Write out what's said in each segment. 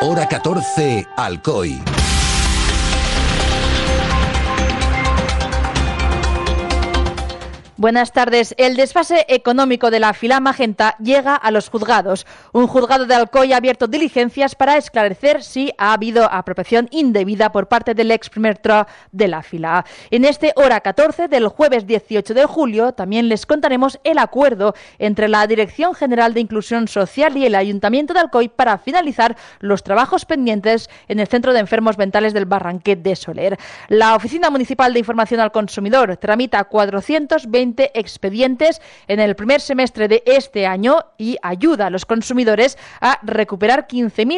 Hora 14, Alcoy. Buenas tardes. El desfase económico de la fila magenta llega a los juzgados. Un juzgado de Alcoy ha abierto diligencias para esclarecer si ha habido apropiación indebida por parte del ex primer tro de la fila. En este Hora 14 del jueves 18 de julio también les contaremos el acuerdo entre la Dirección General de Inclusión Social y el Ayuntamiento de Alcoy para finalizar los trabajos pendientes en el Centro de Enfermos Mentales del Barranquet de Soler. La Oficina Municipal de Información al Consumidor tramita 420 expedientes en el primer semestre de este año y ayuda a los consumidores a recuperar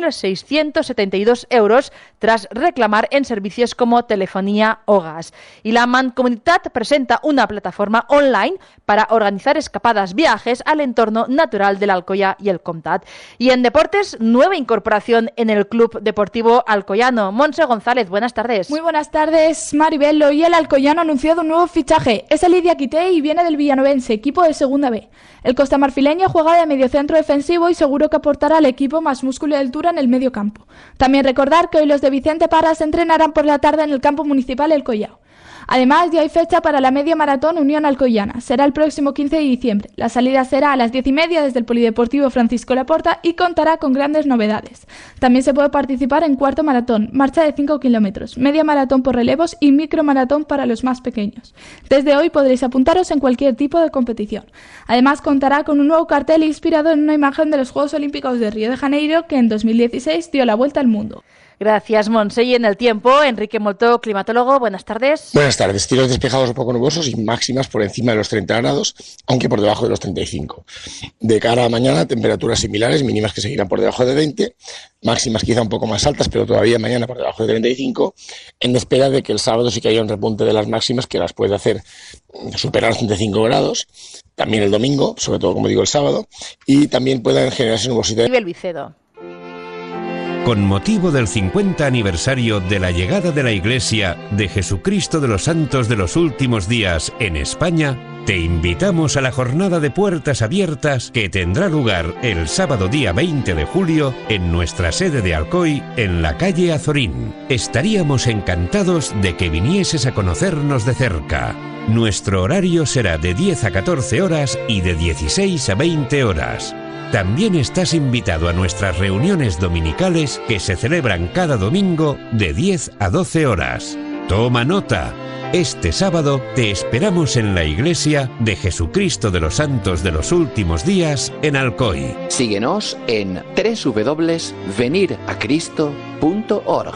15.672 euros tras reclamar en servicios como telefonía o gas. Y la Mancomunitat presenta una plataforma online para organizar escapadas, viajes al entorno natural del Alcoyà y el Comtat. Y en deportes, nueva incorporación en el Club Deportivo Alcoyano. Montse González, buenas tardes. Muy buenas tardes, Maribel. Hoy el Alcoyano ha anunciado un nuevo fichaje. Es Lidia Quité y viene del Villanovense, equipo de Segunda B. El costamarfileño juega de mediocentro defensivo y seguro que aportará al equipo más músculo y altura en el medio campo. También recordar que hoy los de Vicente Parras entrenarán por la tarde en el campo municipal El Collao. Además, ya hay fecha para la media maratón Unión Alcoyana. Será el próximo 15 de diciembre. La salida será a las 10:30 desde el Polideportivo Francisco Laporta y contará con grandes novedades. También se puede participar en cuarto maratón, marcha de 5 kilómetros, media maratón por relevos y micromaratón para los más pequeños. Desde hoy podréis apuntaros en cualquier tipo de competición. Además, contará con un nuevo cartel inspirado en una imagen de los Juegos Olímpicos de Río de Janeiro que en 2016 dio la vuelta al mundo. Gracias, Montse. Y en el tiempo, Enrique Moltó, climatólogo, buenas tardes. Buenas tardes. Cielos despejados un poco nubosos y máximas por encima de los 30 grados, aunque por debajo de los 35. De cara a mañana, temperaturas similares, mínimas que seguirán por debajo de 20, máximas quizá un poco más altas, pero todavía mañana por debajo de 35, en espera de que el sábado sí que haya un repunte de las máximas que las puede hacer superar los 35 grados, también el domingo, sobre todo, como digo, el sábado, y también puedan generarse nubosidad. Nivel Vicedo. Con motivo del 50 aniversario de la llegada de la Iglesia de Jesucristo de los Santos de los Últimos Días en España, te invitamos a la jornada de puertas abiertas que tendrá lugar el sábado día 20 de julio en nuestra sede de Alcoy, en la calle Azorín. Estaríamos encantados de que vinieses a conocernos de cerca. Nuestro horario será de 10 a 14 horas y de 16 a 20 horas. También estás invitado a nuestras reuniones dominicales que se celebran cada domingo de 10 a 12 horas. Toma nota. Este sábado te esperamos en la Iglesia de Jesucristo de los Santos de los Últimos Días en Alcoy. Síguenos en www.veniracristo.org.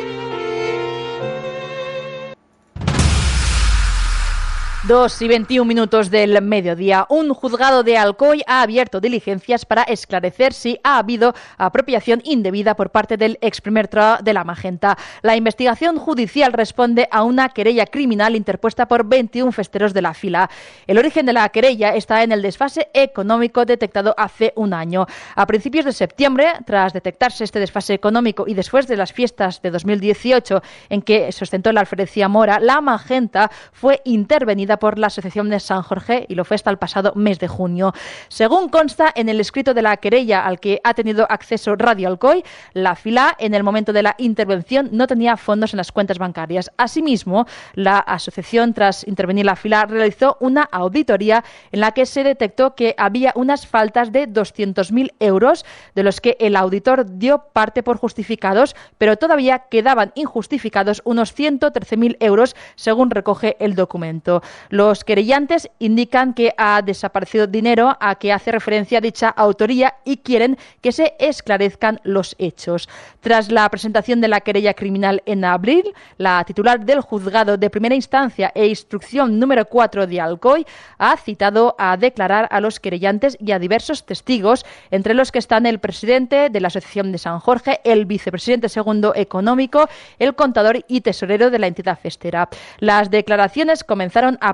2:21 del mediodía. Un juzgado de Alcoy ha abierto diligencias para esclarecer si ha habido apropiación indebida por parte del ex primer tro de la Magenta. La investigación judicial responde a una querella criminal interpuesta por 21 festeros de la fila. El origen de la querella está en el desfase económico detectado hace un año. A principios de septiembre, tras detectarse este desfase económico y después de las fiestas de 2018 en que se ostentó la alferecía mora, la Magenta fue intervenida por la Asociación de San Jorge y lo fue hasta el pasado mes de junio. Según consta en el escrito de la querella al que ha tenido acceso Radio Alcoy, la fila en el momento de la intervención no tenía fondos en las cuentas bancarias. Asimismo, la asociación, tras intervenir la fila, realizó una auditoría en la que se detectó que había unas faltas de 200.000 euros, de los que el auditor dio parte por justificados, pero todavía quedaban injustificados unos 113.000 euros, según recoge el documento. Los querellantes indican que ha desaparecido dinero a que hace referencia dicha autoría y quieren que se esclarezcan los hechos. Tras la presentación de la querella criminal en abril, la titular del juzgado de primera instancia e instrucción número 4 de Alcoy ha citado a declarar a los querellantes y a diversos testigos, entre los que están el presidente de la Asociación de San Jorge, el vicepresidente segundo económico, el contador y tesorero de la entidad festera. Las declaraciones comenzaron a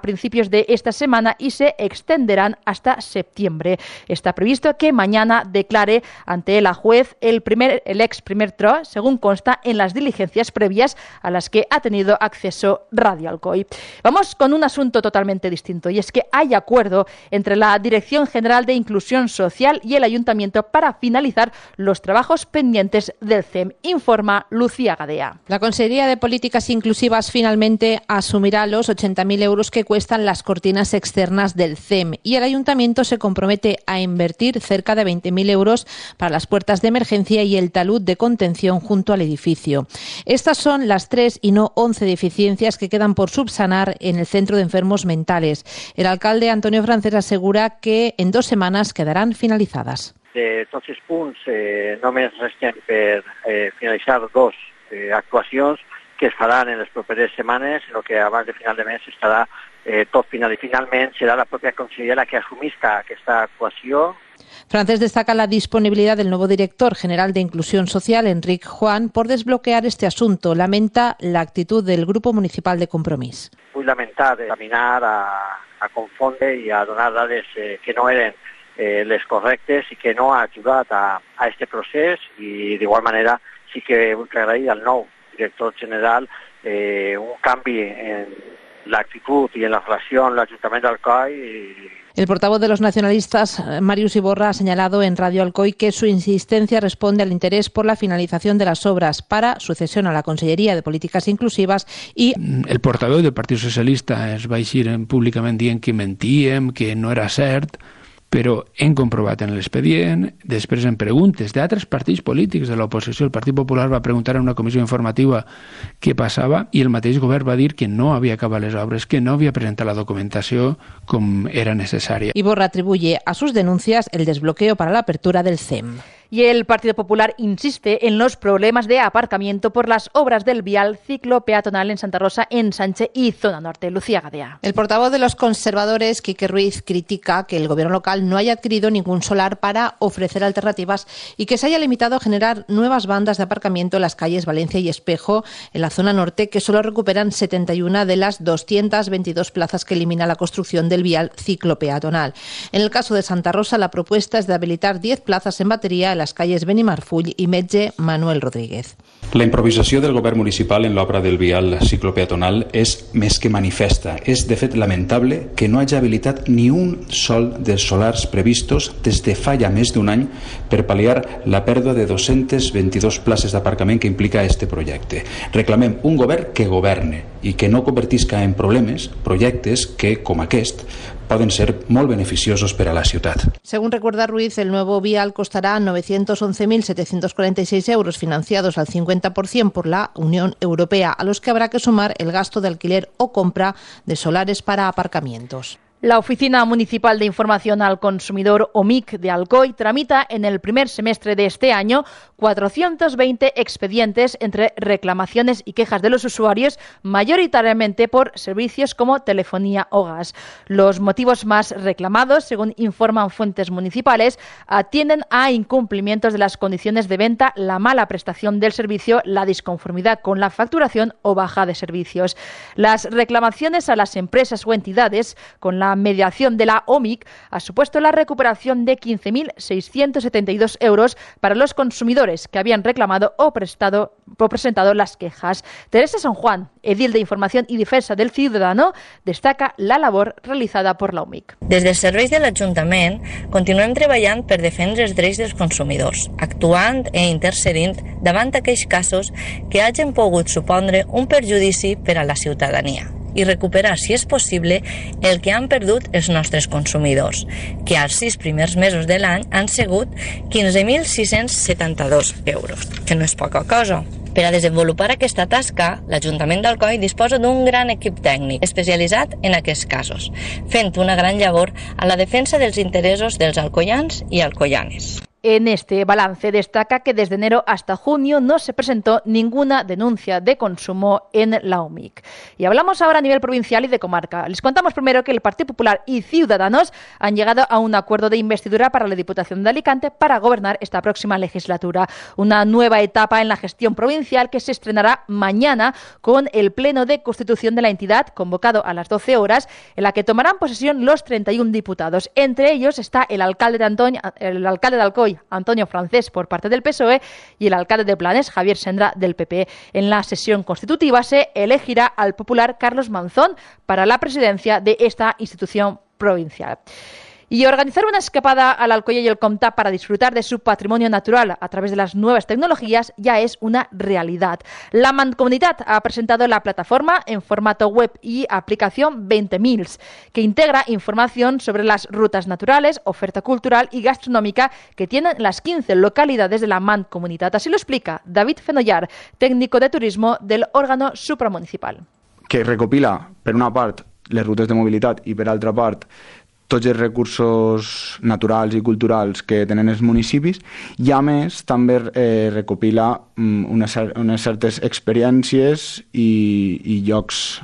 principios de esta semana y se extenderán hasta septiembre. Está previsto que mañana declare ante la juez el ex primer tro, según consta en las diligencias previas a las que ha tenido acceso Radio Alcoy. Vamos con un asunto totalmente distinto, y es que hay acuerdo entre la Dirección General de Inclusión Social y el Ayuntamiento para finalizar los trabajos pendientes del CEM, informa Lucía Gadea. La Consejería de Políticas Inclusivas finalmente asumirá los 80.000 euros que cuestan las cortinas externas del CEM, y el Ayuntamiento se compromete a invertir cerca de 20.000 euros para las puertas de emergencia y el talud de contención junto al edificio. Estas son las 3 y no 11 deficiencias que quedan por subsanar en el Centro de Enfermos Mentales. El alcalde Antonio Francés asegura que en 2 semanas quedarán finalizadas. De tots els punts només resten per finalitzar 2 actuacions que es faran en les properes setmanes, en el que abans de final de mes estarà tot final, i finalment serà la pròpia conselleria la que assumisca aquesta actuació. Francés destaca la disponibilidad del nuevo director general de Inclusión Social, Enric Juan, por desbloquear este asunto. Lamenta la actitud del Grupo Municipal de Compromís. Vull lamentar de caminar a confondre i a donar dades que no eren les correctes i que no ha ajudat a este procés, i d'igual manera sí que vull agrair al nou director general un canvi en l'actitud i en la relació amb l'Ajuntament d'Alcoi. El portavoz de los nacionalistas, Màrius Iborra, ha señalado en Radio Alcoy que su insistencia responde al interés por la finalización de las obras para sucesión a la Conselleria de Políticas Inclusivas i... El portaveu del Partit Socialista es va eixir públicament dient que mentíem, que no era cert, però hem comprovat en l'expedient, després en preguntes d'altres partits polítics de l'oposició. El Partit Popular va preguntar en una comissió informativa què passava i el mateix govern va dir que no havia acabat les obres, que no havia presentat la documentació com era necessària. Iborra atribuye a sus denuncias el desbloqueo para la apertura del CEM. Y el Partido Popular insiste en los problemas de aparcamiento por las obras del vial ciclo-peatonal en Santa Rosa, Ensanche y Zona Norte. Lucía Gadea. El portavoz de los conservadores, Quique Ruiz, critica que el gobierno local no haya adquirido ningún solar para ofrecer alternativas y que se haya limitado a generar nuevas bandas de aparcamiento en las calles Valencia y Espejo, en la Zona Norte, que solo recuperan 71 de las 222 plazas que elimina la construcción del vial ciclo-peatonal. En el caso de Santa Rosa, la propuesta es de habilitar 10 plazas en batería en las calles Benimarfull i Metge Manuel Rodríguez. La improvisació del govern municipal en l'obra del vial ciclopeatonal és més que manifesta. És, de fet, lamentable que no hagi habilitat ni un sol dels solars previstos des de fa ja més d'un any per pal·liar la pèrdua de 222 places d'aparcament que implica este projecte. Reclamem un govern que governe i que no convertisca en problemes projectes que, com aquest, poden ser molt beneficiosos per a la ciutat. Según recuerda Ruiz, el nuevo vial costará 911.746 euros financiados al 50% por la Unión Europea, a los que habrá que sumar el gasto de alquiler o compra de solares para aparcamientos. La Oficina Municipal de Información al Consumidor, OMIC, de Alcoy, tramita en el primer semestre de este año 420 expedientes entre reclamaciones y quejas de los usuarios, mayoritariamente por servicios como telefonía o gas. Los motivos más reclamados, según informan fuentes municipales, atienden a incumplimientos de las condiciones de venta, la mala prestación del servicio, la disconformidad con la facturación o baja de servicios. Las reclamaciones a las empresas o entidades con la mediación de la OMIC ha supuesto la recuperación de 15.672 euros para los consumidores que habían reclamado o presentado las quejas. Teresa San Juan, edil de Información y Defensa del Ciudadano, destaca la labor realizada por la OMIC. Des dels serveis de l'Ajuntament continuem treballant per defendre els drets dels consumidors, actuant i intercedint davant aquells casos que hagin pogut supondre un perjudici per a la ciutadania i recuperar, si és possible, el que han perdut els nostres consumidors, que als 6 primers mesos de l'any han sigut 15.672 euros, que no és poca cosa. Per a desenvolupar aquesta tasca, l'Ajuntament d'Alcoi disposa d'un gran equip tècnic especialitzat en aquests casos, fent una gran llavor a la defensa dels interessos dels alcoians i alcoianes. En este balance destaca que desde enero hasta junio no se presentó ninguna denuncia de consumo en la OMIC. Y hablamos ahora a nivel provincial y de comarca. Les contamos primero que el Partido Popular y Ciudadanos han llegado a un acuerdo de investidura para la Diputación de Alicante para gobernar esta próxima legislatura. Una nueva etapa en la gestión provincial que se estrenará mañana con el Pleno de Constitución de la entidad, convocado a las 12 horas, en la que tomarán posesión los 31 diputados. Entre ellos está el alcalde de Alcoy, Antonio Francés, por parte del PSOE, y el alcalde de Planes, Javier Sendra, del PP. En la sesión constitutiva se elegirá al popular Carlos Manzón para la presidencia de esta institución provincial. Y organizar una escapada al Alcoy y el Comtà para disfrutar de su patrimonio natural a través de las nuevas tecnologías ya es una realidad. La Mancomunitat ha presentado la plataforma en formato web y aplicación 20 Mils, que integra información sobre las rutas naturales, oferta cultural y gastronómica que tienen las 15 localidades de la Mancomunitat. Así lo explica David Fenollar, técnico de turismo del órgano supramunicipal. Que recopila, per una part, les rutes de mobilitat i per altra part tots els recursos naturals i culturals que tenen els municipis i a més també recopila unes certes experiències i llocs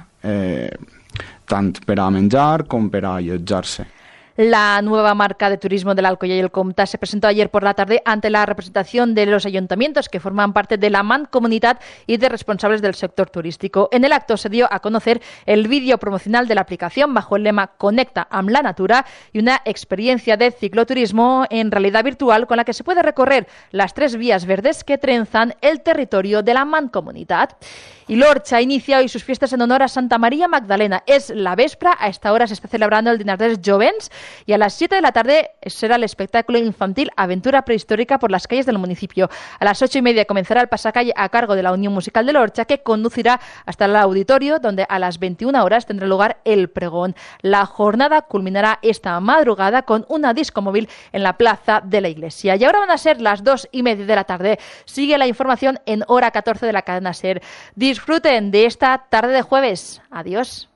tant per a menjar com per a allotjar-se. La nueva marca de turismo del Alcoy y el Comtà se presentó ayer por la tarde ante la representación de los ayuntamientos que forman parte de la Mancomunitat y de responsables del sector turístico. En el acto se dio a conocer el vídeo promocional de la aplicación bajo el lema Conecta amb la natura y una experiencia de cicloturismo en realidad virtual con la que se puede recorrer las 3 vías verdes que trenzan el territorio de la Mancomunitat. Y l'Orxa inicia hoy sus fiestas en honor a Santa María Magdalena. Es la vespra, a esta hora se está celebrando el dinar dels Jovens y a las 7 de la tarde será el espectáculo infantil Aventura Prehistórica por las calles del municipio. A las 8:30 comenzará el pasacalle a cargo de la Unión Musical de l'Orxa, que conducirá hasta el auditorio, donde a las 21 horas tendrá lugar el pregón. La jornada culminará esta madrugada con una disco móvil en la plaza de la iglesia. Y ahora van a ser las 2:30 de la tarde. Sigue la información en Hora 14 de la cadena SER. Disfruten de esta tarde de jueves. Adiós.